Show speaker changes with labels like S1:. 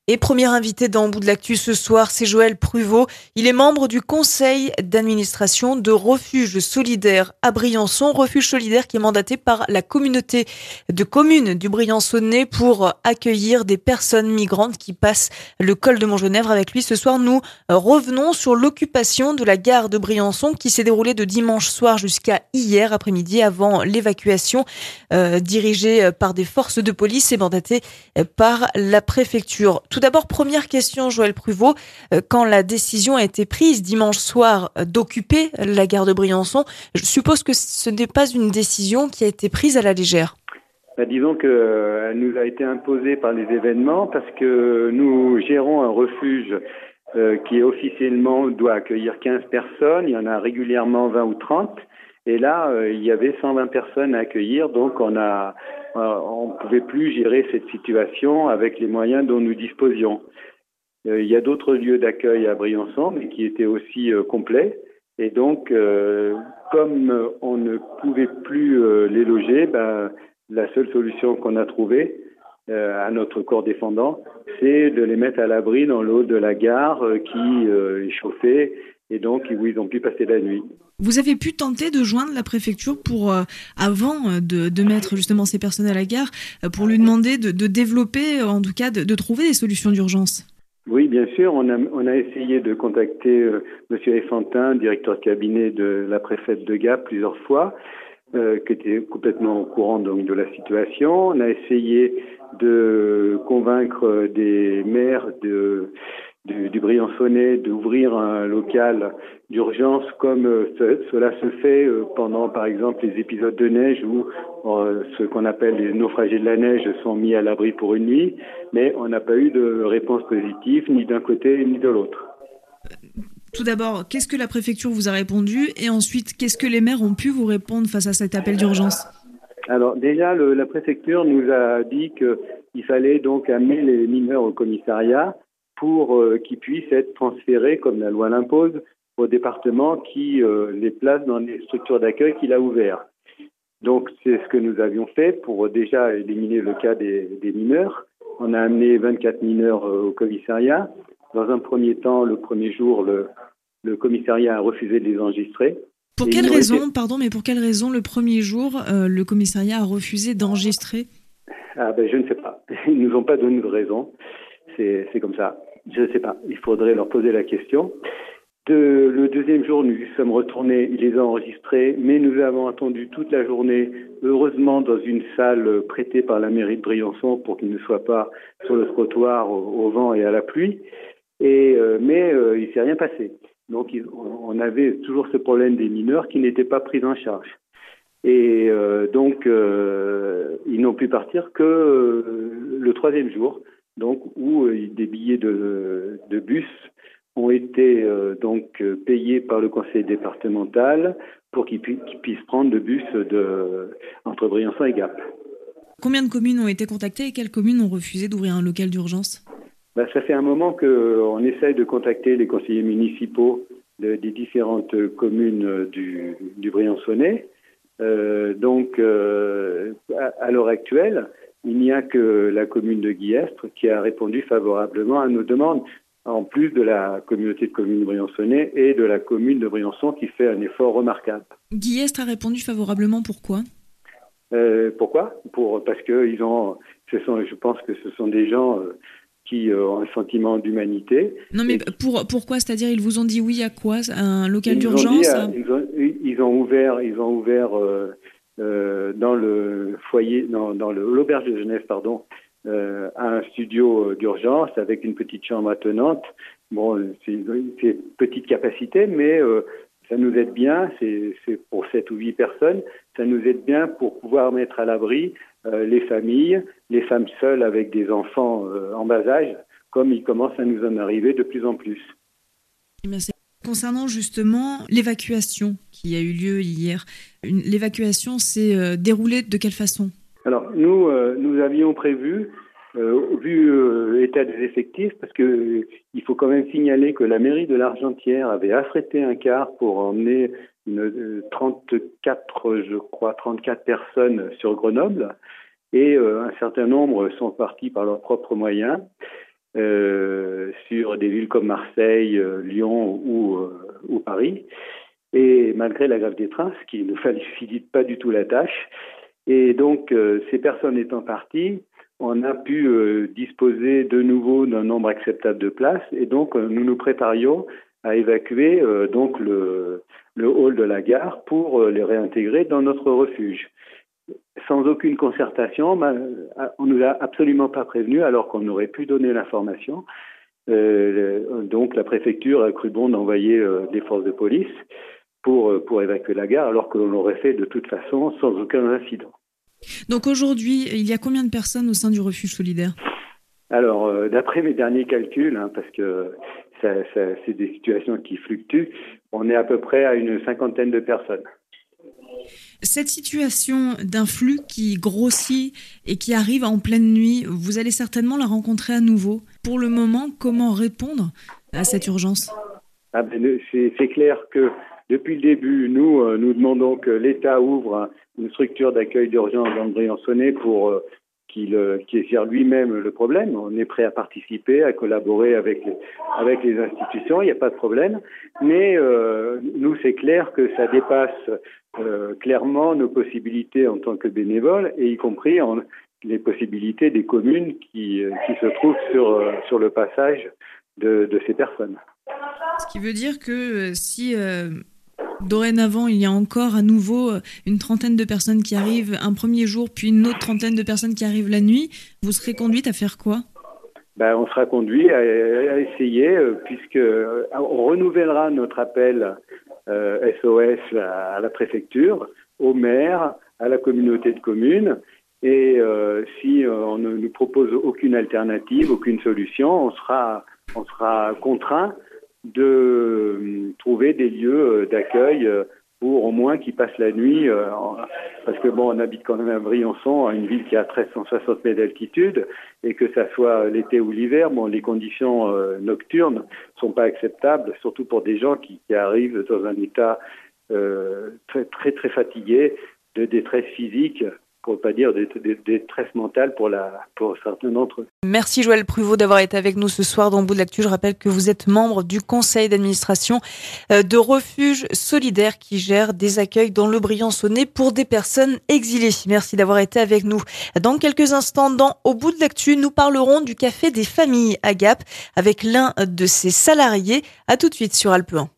S1: Et premier invité dans Bout de l'actu ce soir, c'est Joël Pruvot. Il est membre du conseil d'administration de Refuge Solidaire à Briançon. Refuge Solidaire qui est mandaté par la communauté de communes du Briançonnais pour accueillir des personnes migrantes qui passent le col de Montgenèvre. Avec lui ce soir, nous revenons sur l'occupation de la gare de Briançon qui s'est déroulée de dimanche soir jusqu'à hier après-midi avant l'évacuation dirigée par des forces de police et mandatée par la préfecture. Tout d'abord, première question, Joël Pruvot. Quand la décision a été prise dimanche soir d'occuper la gare de Briançon, je suppose que ce n'est pas une décision qui a été prise à la légère.
S2: Disons qu'elle nous a été imposée par les événements parce que nous gérons un refuge qui officiellement doit accueillir 15 personnes. Il y en a régulièrement 20 ou 30. Et là, il y avait 120 personnes à accueillir, donc on ne pouvait plus gérer cette situation avec les moyens dont nous disposions. Il y a d'autres lieux d'accueil à Briançon, mais qui étaient aussi complets. Et donc, comme on ne pouvait plus les loger, la seule solution qu'on a trouvée à notre corps défendant, c'est de les mettre à l'abri dans le haut de la gare qui est chauffée et donc où ils ont pu passer la nuit.
S1: Vous avez pu tenter de joindre la préfecture pour, avant de mettre justement ces personnes à la gare, pour lui demander de développer, en tout cas de trouver des solutions d'urgence?
S2: Oui, bien sûr. On a essayé de contacter Monsieur Effantin, directeur de cabinet de la préfète de Gap, plusieurs fois, qui était complètement au courant donc de la situation. On a essayé de convaincre des maires du Briançonnais d'ouvrir un local d'urgence comme cela se fait pendant, par exemple, les épisodes de neige où ce qu'on appelle les naufragés de la neige sont mis à l'abri pour une nuit, mais on n'a pas eu de réponse positive ni d'un côté ni de l'autre.
S1: Tout d'abord, qu'est-ce que la préfecture vous a répondu? Et ensuite, qu'est-ce que les maires ont pu vous répondre face à cet appel d'urgence?
S2: Alors déjà, la préfecture nous a dit qu'il fallait donc amener les mineurs au commissariat pour qu'ils puissent être transférés, comme la loi l'impose, au département qui les place dans les structures d'accueil qu'il a ouvertes. Donc c'est ce que nous avions fait pour déjà éliminer le cas des mineurs. On a amené 24 mineurs au commissariat. Dans un premier temps, le premier jour, le commissariat a refusé de les enregistrer.
S1: Pour quelle raison, pour quelle raison le premier jour, le commissariat a refusé d'enregistrer?
S2: Je ne sais pas. Ils nous ont pas donné de raison. C'est comme ça. Je ne sais pas. Il faudrait leur poser la question. Le deuxième jour, nous sommes retournés, ils les ont enregistrés, mais nous avons attendu toute la journée, heureusement dans une salle prêtée par la mairie de Briançon pour qu'ils ne soient pas sur le trottoir au vent et à la pluie. Mais il ne s'est rien passé. Donc on avait toujours ce problème des mineurs qui n'étaient pas pris en charge. Et donc ils n'ont pu partir que le troisième jour, donc où des billets de bus ont été payés par le conseil départemental pour qu'ils puissent prendre le bus entre Briançon et Gap.
S1: Combien de communes ont été contactées et quelles communes ont refusé d'ouvrir un local d'urgence?
S2: Ça fait un moment qu'on essaye de contacter les conseillers municipaux des différentes communes du Briançonnais. À l'heure actuelle, il n'y a que la commune de Guillestre qui a répondu favorablement à nos demandes, en plus de la communauté de communes briançonnais et de la commune de Briançon qui fait un effort remarquable.
S1: Guillestre a répondu favorablement, pourquoi?
S2: Pourquoi? Parce que je pense que ce sont des gens qui ont un sentiment d'humanité.
S1: Non, mais pourquoi? C'est-à-dire, ils vous ont dit oui à quoi? Un local d'urgence?
S2: Ils ont ouvert dans le foyer, dans l'auberge de jeunesse, un studio d'urgence avec une petite chambre attenante. Bon, c'est petite capacité, mais ça nous aide bien. C'est pour 7 ou 8 personnes. Ça nous aide bien pour pouvoir mettre à l'abri les familles, les femmes seules avec des enfants en bas âge, comme il commence à nous en arriver de plus en plus.
S1: Merci. Concernant justement l'évacuation qui a eu lieu hier, l'évacuation s'est déroulée de quelle façon?
S2: Alors, nous avions prévu, vu l'état des effectifs, parce que il faut quand même signaler que la mairie de l'Argentière avait affrété un car pour emmener 34 personnes sur Grenoble, et un certain nombre sont partis par leurs propres moyens. sur des villes comme Marseille, Lyon ou Paris. Et malgré la grève des trains, ce qui ne facilite pas du tout la tâche. Et donc, ces personnes étant parties, on a pu disposer de nouveau d'un nombre acceptable de places. Et donc, nous nous préparions à évacuer donc le hall de la gare pour les réintégrer dans notre refuge. Sans aucune concertation, on nous a absolument pas prévenu alors qu'on aurait pu donner l'information. Donc la préfecture a cru bon d'envoyer des forces de police pour évacuer la gare alors que l'on l'aurait fait de toute façon sans aucun incident.
S1: Donc aujourd'hui, il y a combien de personnes au sein du refuge solidaire ?
S2: Alors, d'après mes derniers calculs, parce que c'est des situations qui fluctuent, on est à peu près à une 50aine de personnes.
S1: Cette situation d'un flux qui grossit et qui arrive en pleine nuit, vous allez certainement la rencontrer à nouveau. Pour le moment, comment répondre à cette urgence ?
S2: C'est clair que depuis le début, nous demandons que l'État ouvre une structure d'accueil d'urgence dans le Briançonnais pour qu'il gère lui-même le problème. On est prêt à participer, à collaborer avec les institutions, il n'y a pas de problème. Mais nous, c'est clair que ça dépasse clairement nos possibilités en tant que bénévoles, et y compris les possibilités des communes qui se trouvent sur le passage de ces personnes.
S1: Ce qui veut dire que si dorénavant il y a encore à nouveau une trentaine de personnes qui arrivent un premier jour, puis une autre trentaine de personnes qui arrivent la nuit, vous serez conduite à faire quoi ?
S2: On sera conduit à essayer, puisque on renouvellera notre appel SOS à la préfecture, au maire, à la communauté de communes. Et si on ne nous propose aucune alternative, aucune solution, on sera contraint de trouver des lieux d'accueil pour au moins qu'ils passent la nuit, parce que on habite quand même à Briançon, une ville qui a 1360 mètres d'altitude, et que ça soit l'été ou l'hiver, les conditions nocturnes sont pas acceptables, surtout pour des gens qui arrivent dans un état très très très fatigué, de détresse physique, pour ne pas dire de détresse mentale pour certains d'entre eux.
S1: Merci Joël Pruvot d'avoir été avec nous ce soir dans Bout de l'Actu. Je rappelle que vous êtes membre du conseil d'administration de Refuge Solidaire qui gère des accueils dans le Briançonnais pour des personnes exilées. Merci d'avoir été avec nous. Dans quelques instants, Au Bout de l'Actu, nous parlerons du Café des familles à Gap avec l'un de ses salariés. À tout de suite sur Alpe 1.